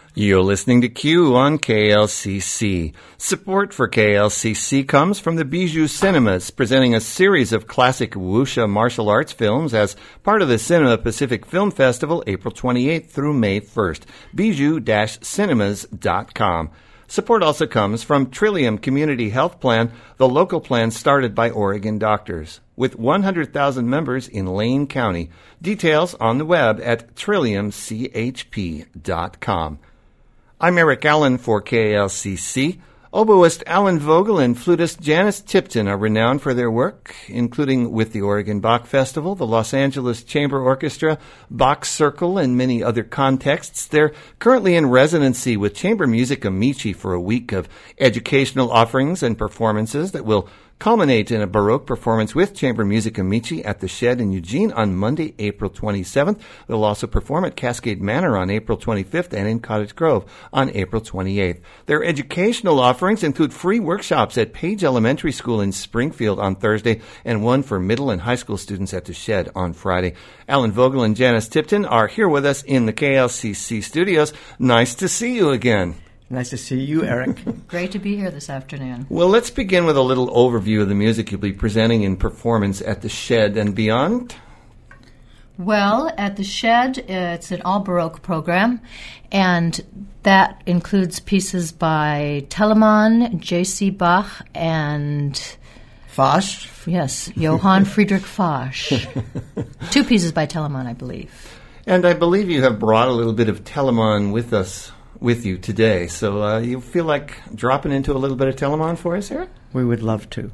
You're listening to Q on KLCC. Support for KLCC comes from the Bijou Cinemas, presenting a series of classic wuxia martial arts films as part of the Cinema Pacific Film Festival, April 28th through May 1st. Bijou-cinemas.com. Support also comes from Trillium Community Health Plan, the local plan started by Oregon doctors, with 100,000 members in Lane County. Details on the web at trilliumchp.com. I'm Eric Allen for KLCC. Oboist Alan Vogel and flutist Janice Tipton are renowned for their work, including with the Oregon Bach Festival, the Los Angeles Chamber Orchestra, Bach Circle, and many other contexts. They're currently in residency with Chamber Music Amici for a week of educational offerings and performances that will culminate in a Baroque performance with Chamber Music Amici at the Shed in Eugene on Monday, April 27th. They'll also perform at Cascade Manor on April 25th and in Cottage Grove on April 28th. Their educational offerings include free workshops at Page Elementary School in Springfield on Thursday and one for middle and high school students at the Shed on Friday. Alan Vogel and Janice Tipton are here with us in the KLCC studios. Nice to see you again. Nice to see you, Eric. Great to be here this afternoon. Well, let's begin with a little overview of the music you'll be presenting in performance at the Shed and beyond. Well, at the Shed, it's an all-Baroque program, and that includes pieces by Telemann, J.C. Bach, and... Fasch? Yes, Johann Friedrich Fasch. Two pieces by Telemann, I believe. And I believe you have brought a little bit of Telemann with you today. So you feel like dropping into a little bit of Telemann for us here? We would love to.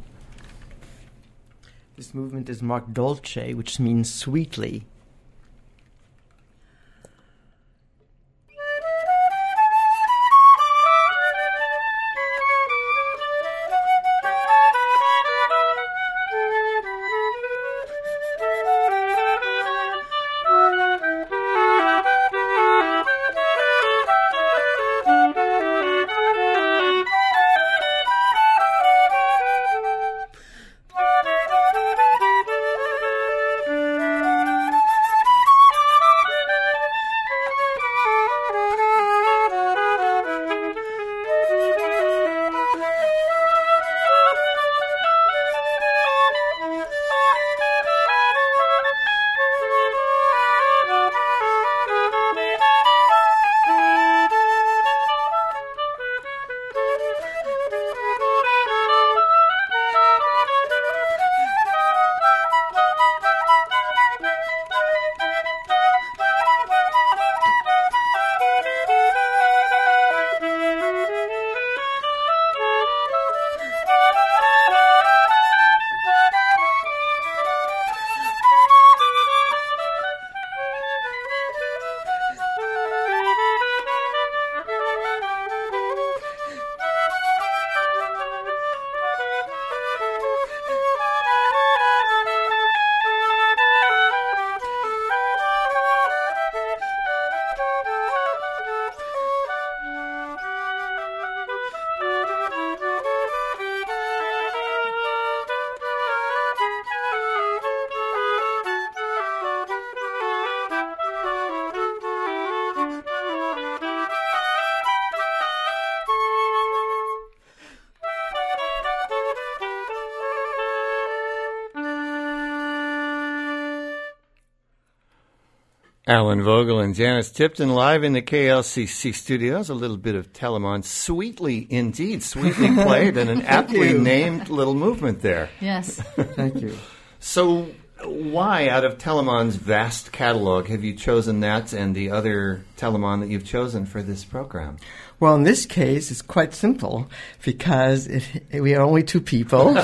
This movement is marked dolce, which means sweetly. Alan Vogel and Janice Tipton live in the KLCC studios. A little bit of Telemann. Sweetly, indeed, sweetly played, and an aptly named little movement there. Yes. Thank you. So why, out of Telemann's vast catalog, have you chosen that and the other Telemann that you've chosen for this program? Well, in this case, it's quite simple because we are only two people,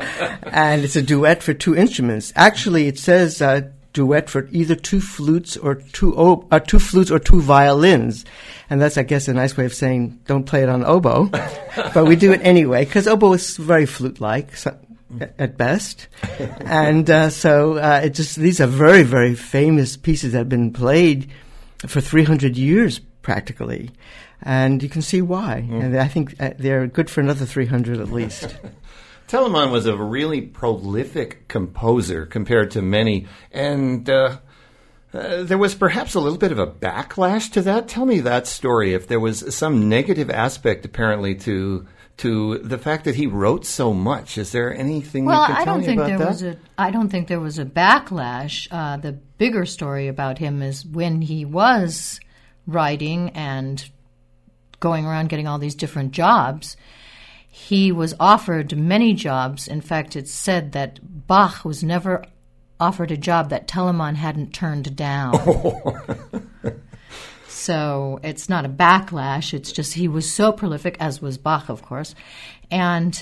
and it's a duet for two instruments. Actually, it says duet for either two flutes or two violins, and that's, I guess, a nice way of saying don't play it on oboe, but we do it anyway because oboe is very flute-like at best, and these are very, very famous pieces that have been played for 300 years practically, and you can see why. And I think they're good for another 300 at least. Telemann was a really prolific composer compared to many, and There was perhaps a little bit of a backlash to that. Tell me that story. If there was some negative aspect, apparently, to the fact that he wrote so much, is there anything you can tell me about that? I don't think there was a backlash. The bigger story about him is when he was writing and going around getting all these different jobs, he was offered many jobs. In fact, it's said that Bach was never offered a job that Telemann hadn't turned down. So it's not a backlash. It's just he was so prolific, as was Bach, of course. And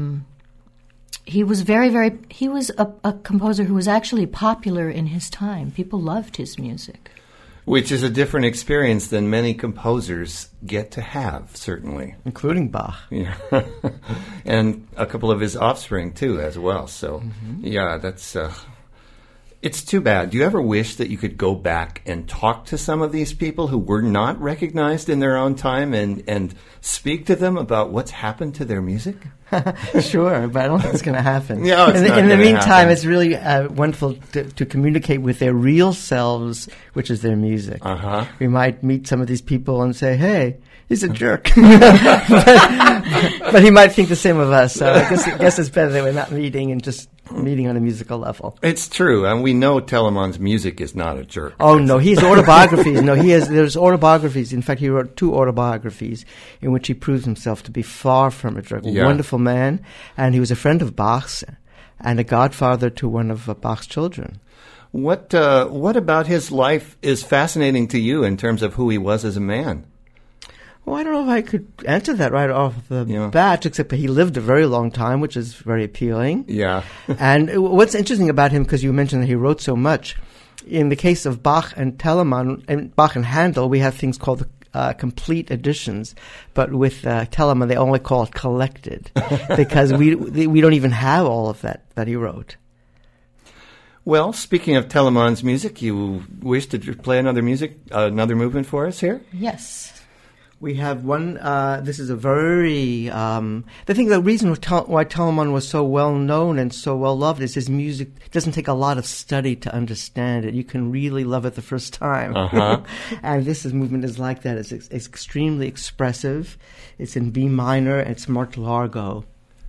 he was he was a composer who was actually popular in his time. People loved his music. Which is a different experience than many composers get to have, certainly. Including Bach. Yeah. And a couple of his offspring, too, as well. So, yeah, that's... It's too bad. Do you ever wish that you could go back and talk to some of these people who were not recognized in their own time and speak to them about what's happened to their music? Sure, but I don't think it's going to happen. No, it's not in the meantime, happen. it's really wonderful to communicate with their real selves, which is their music. Uh-huh. We might meet some of these people and say, hey, he's a jerk. but he might think the same of us, so I guess it's better that we're not meeting and just meeting on a musical level. It's true, and we know Telemann's music is not a jerk. Oh, no, he has autobiographies. There's autobiographies. In fact, he wrote 2 autobiographies in which he proves himself to be far from a jerk. Yeah. A wonderful man, and he was a friend of Bach's and a godfather to one of Bach's children. What about his life is fascinating to you in terms of who he was as a man? Well, I don't know if I could answer that right off the bat, except that he lived a very long time, which is very appealing. Yeah. And what's interesting about him, because you mentioned that he wrote so much, in the case of Bach and Telemann, and Bach and Handel, we have things called complete editions, but with Telemann, they only call it collected, because we don't even have all of that he wrote. Well, speaking of Telemann's music, you wish to play another movement for us here? Yes. We have one, this is a very, the reason why Telemann was so well known and so well loved is his music doesn't take a lot of study to understand it. You can really love it the first time. Uh-huh. And this movement is like that. It's extremely expressive. It's in B minor, and it's marked largo.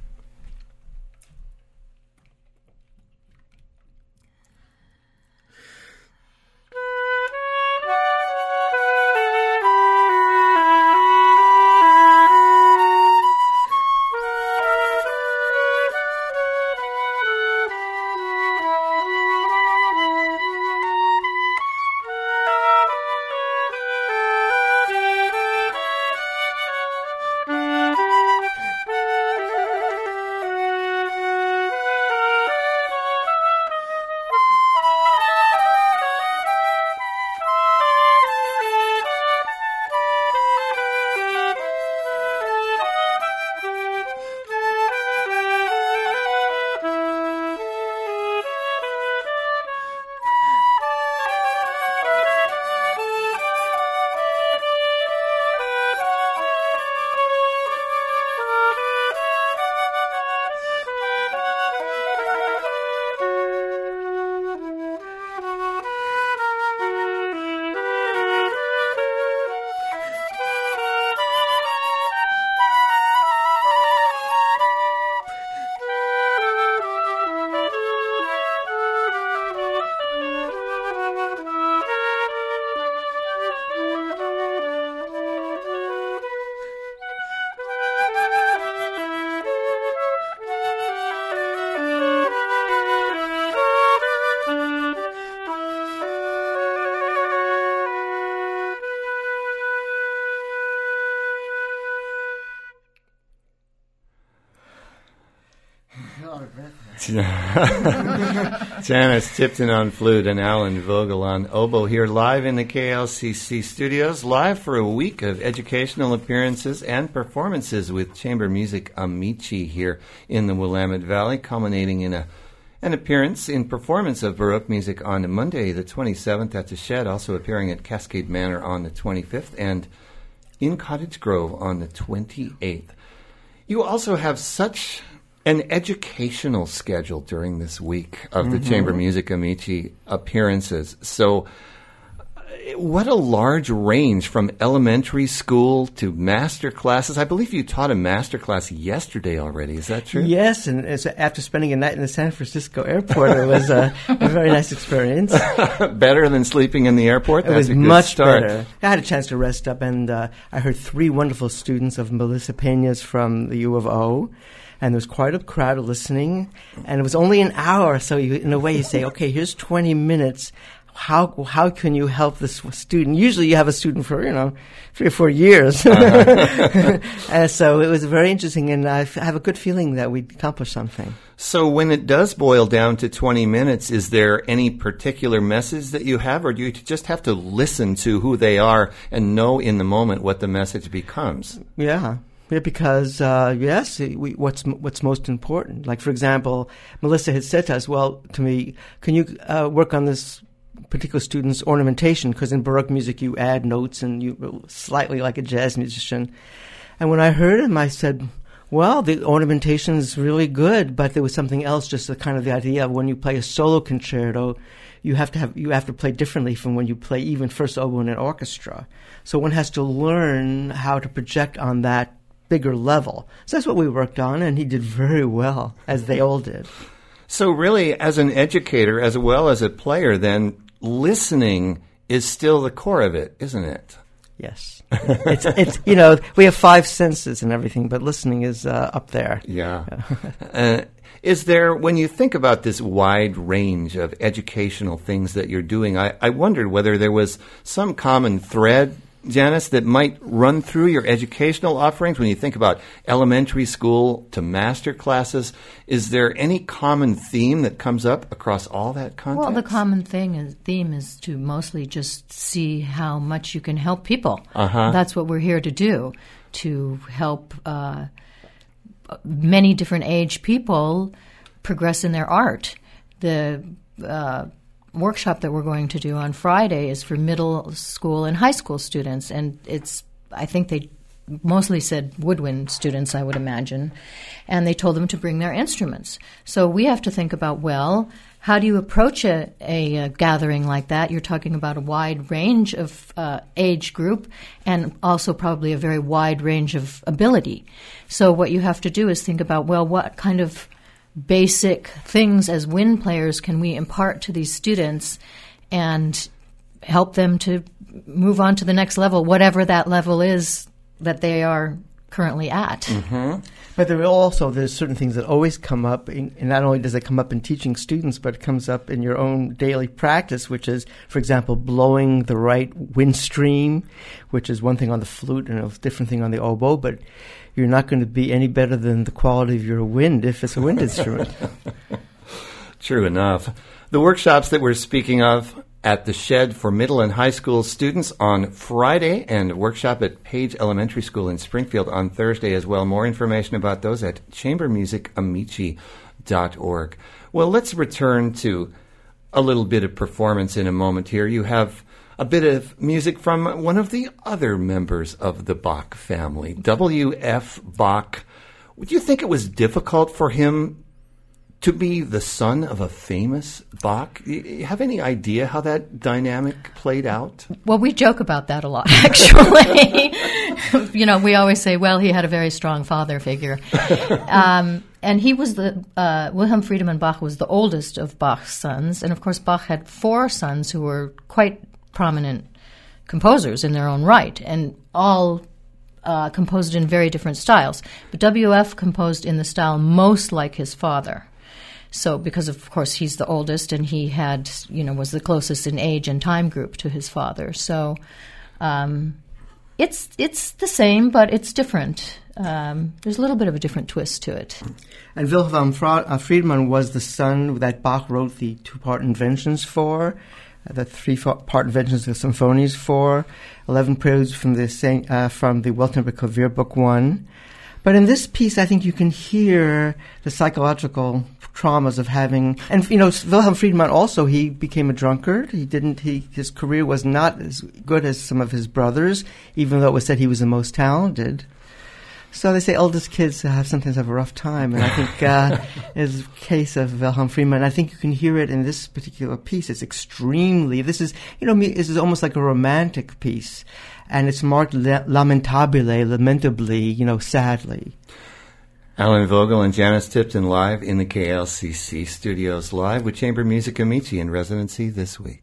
Janice Tipton on flute and Alan Vogel on oboe here live in the KLCC studios, live for a week of educational appearances and performances with Chamber Music Amici here in the Willamette Valley, culminating in an appearance in performance of Baroque music on Monday the 27th at the Shed, also appearing at Cascade Manor on the 25th, and in Cottage Grove on the 28th. You also have such an educational schedule during this week of the Chamber Music Amici appearances. So what a large range from elementary school to master classes. I believe you taught a master class yesterday already. Is that true? Yes, and after spending a night in the San Francisco airport, it was a very nice experience. Better than sleeping in the airport? It was much better. I had a chance to rest up, and I heard 3 wonderful students of Melissa Peña's from the U of O. And there was quite a crowd listening, and it was only an hour. So in a way, you say, okay, here's 20 minutes. How can you help this student? Usually you have a student for, 3 or 4 years. And so it was very interesting, and I have a good feeling that we accomplished something. So when it does boil down to 20 minutes, is there any particular message that you have, or do you just have to listen to who they are and know in the moment what the message becomes? Yeah, because, what's most important? Like, for example, Melissa had said to us, to me, can you work on this particular student's ornamentation, because in Baroque music you add notes and you slightly like a jazz musician. And when I heard him, I said, well, the ornamentation is really good, but there was something else, just the idea of when you play a solo concerto, you have to play differently from when you play even first oboe in an orchestra. So one has to learn how to project on that bigger level. So that's what we worked on, and he did very well, as they all did. So really, as an educator, as well as a player, then, listening is still the core of it, isn't it? Yes. It's we have 5 senses and everything, but listening is up there. Yeah. Is there, when you think about this wide range of educational things that you're doing, I wondered whether there was some common thread, Janice, that might run through your educational offerings when you think about elementary school to master classes. Is there any common theme that comes up across all that context? Well, the common theme is to mostly just see how much you can help people. That's what we're here to do, to help many different age people progress in their art. The workshop that we're going to do on Friday is for middle school and high school students, and I think they mostly said woodwind students, I would imagine, and they told them to bring their instruments. So we have to think about, how do you approach a gathering like that? You're talking about a wide range of age group, and also probably a very wide range of ability. So what you have to do is think about, what kind of basic things as wind players can we impart to these students and help them to move on to the next level, whatever that level is that they are currently at. Mm-hmm. But there's certain things that always come up, and not only does it come up in teaching students, but it comes up in your own daily practice, which is, for example, blowing the right wind stream, which is one thing on the flute and a different thing on the oboe, but you're not going to be any better than the quality of your wind if it's a wind instrument. True enough. The workshops that we're speaking of at the Shed for middle and high school students on Friday, and a workshop at Page Elementary School in Springfield on Thursday as well. More information about those at chambermusicamici.org. Well, let's return to a little bit of performance in a moment here. You have a bit of music from one of the other members of the Bach family, W.F. Bach. Would you think it was difficult for him to be the son of a famous Bach? You have any idea how that dynamic played out? Well, we joke about that a lot, actually. We always say, he had a very strong father figure. And he was Wilhelm Friedemann Bach was the oldest of Bach's sons. And, of course, Bach had 4 sons who were quite prominent composers in their own right, and all composed in very different styles. But W.F. composed in the style most like his father. So, because of course he's the oldest, and he had, was the closest in age and time group to his father. So, it's the same, but it's different. There's a little bit of a different twist to it. And Wilhelm Friedemann was the son that Bach wrote the 2-part inventions for, the 3-part inventions of the symphonies for, 11 preludes from the Weltenberg Clavier Book 1. But in this piece, I think you can hear the psychological traumas of having, and Wilhelm Friedemann also, he became a drunkard. His career was not as good as some of his brothers, even though it was said he was the most talented. So they say oldest kids sometimes have a rough time, and I think is the case of Wilhelm Friedman. I think you can hear it in this particular piece. It's extremely. This is this is almost like a romantic piece, and it's marked lamentabile, lamentably, sadly. Alan Vogel and Janice Tipton live in the KLCC studios, live with Chamber Music Amici in residency this week.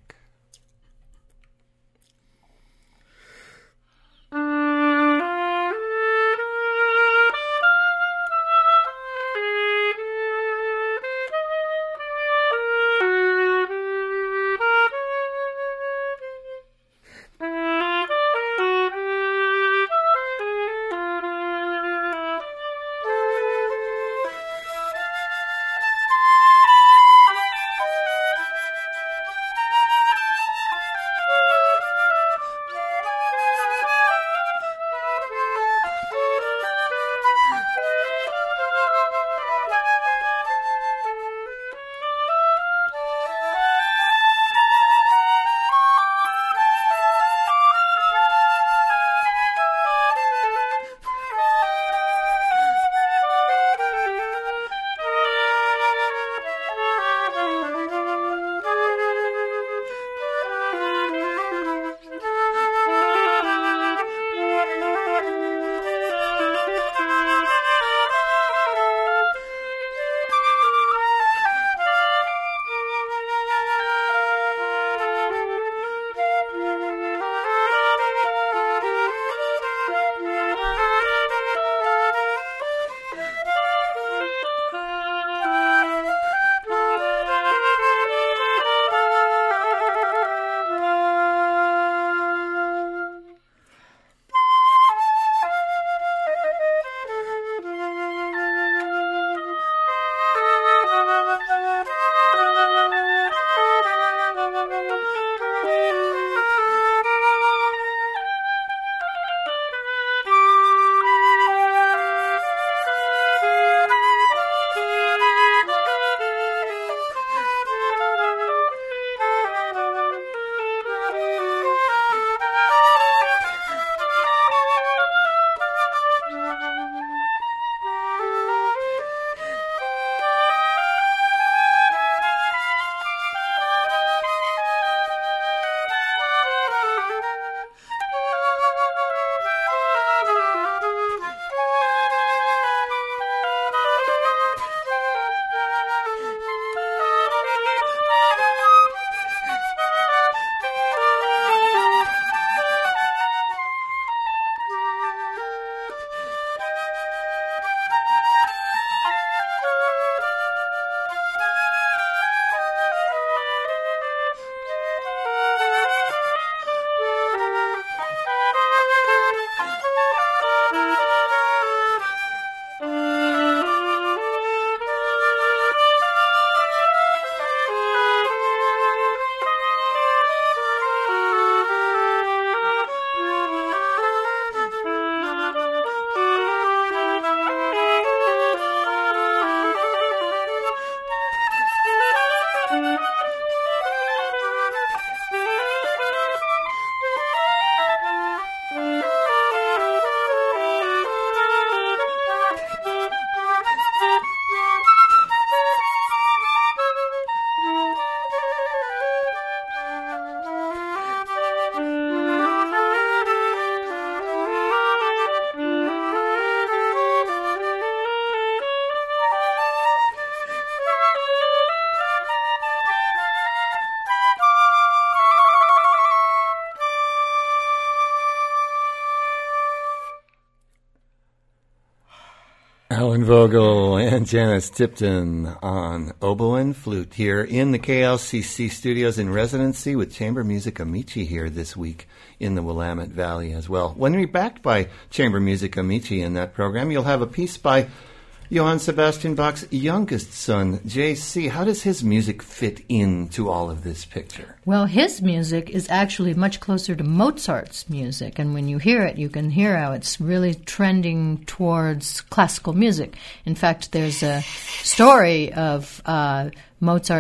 Alan Vogel and Janice Tipton on oboe and flute here in the KLCC studios in residency with Chamber Music Amici here this week in the Willamette Valley as well. When we're backed by Chamber Music Amici in that program, you'll have a piece by Johann Sebastian Bach's youngest son, J.C. How does his music fit into all of this picture? Well, his music is actually much closer to Mozart's music, and when you hear it, you can hear how it's really trending towards classical music. In fact, there's a story of Mozart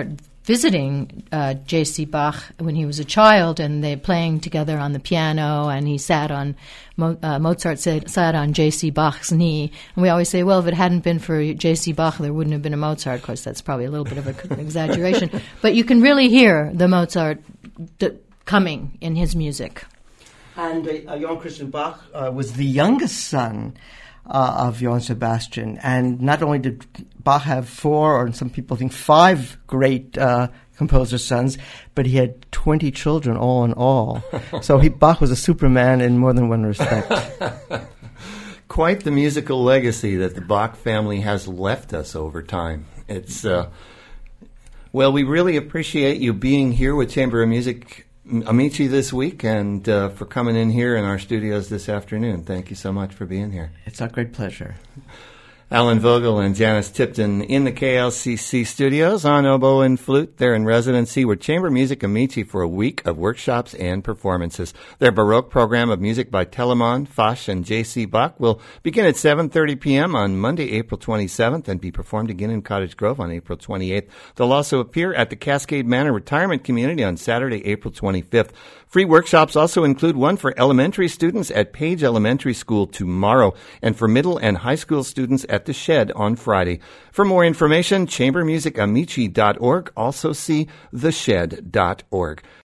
visiting J.C. Bach when he was a child, and they playing together on the piano, and he sat on Mozart sat on J.C. Bach's knee. And we always say, well, if it hadn't been for J.C. Bach, there wouldn't have been a Mozart. Of course, that's probably a little bit of an exaggeration. But you can really hear the Mozart coming in his music. And Johann Christian Bach was the youngest son of Johann Sebastian. And not only did Bach have 4, or some people think 5 great composer sons, but he had 20 children all in all. So Bach was a superman in more than one respect. Quite the musical legacy that the Bach family has left us over time. It's well, we really appreciate you being here with Chamber of Music Amici this week, and for coming in here in our studios this afternoon. Thank you so much for being here. It's our great pleasure. Alan Vogel and Janice Tipton in the KLCC studios on oboe and flute. They're in residency with Chamber Music Amici for a week of workshops and performances. Their Baroque program of music by Telemann, Fasch, and J.C. Bach will begin at 7:30 p.m. on Monday, April 27th, and be performed again in Cottage Grove on April 28th. They'll also appear at the Cascade Manor Retirement Community on Saturday, April 25th. Free workshops also include one for elementary students at Page Elementary School tomorrow, and for middle and high school students at the Shed on Friday. For more information, chambermusicamici.org. Also see theshed.org.